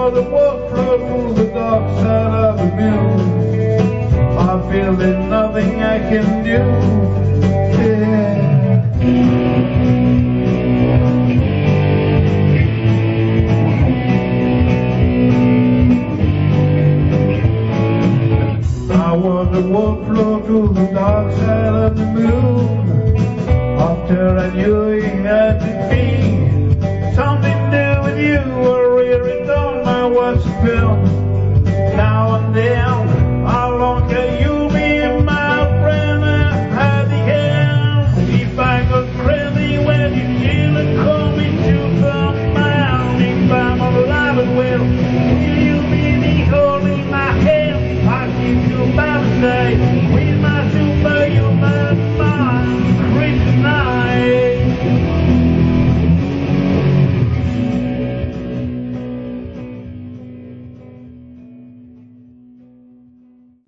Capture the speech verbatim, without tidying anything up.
wonder what flow through the dark side of the moon. I feel there's nothing I can do. Yeah. I wonder what flow through the dark side of the moon. After I knew it had to be something new with you, I really don't know what's felt now and then.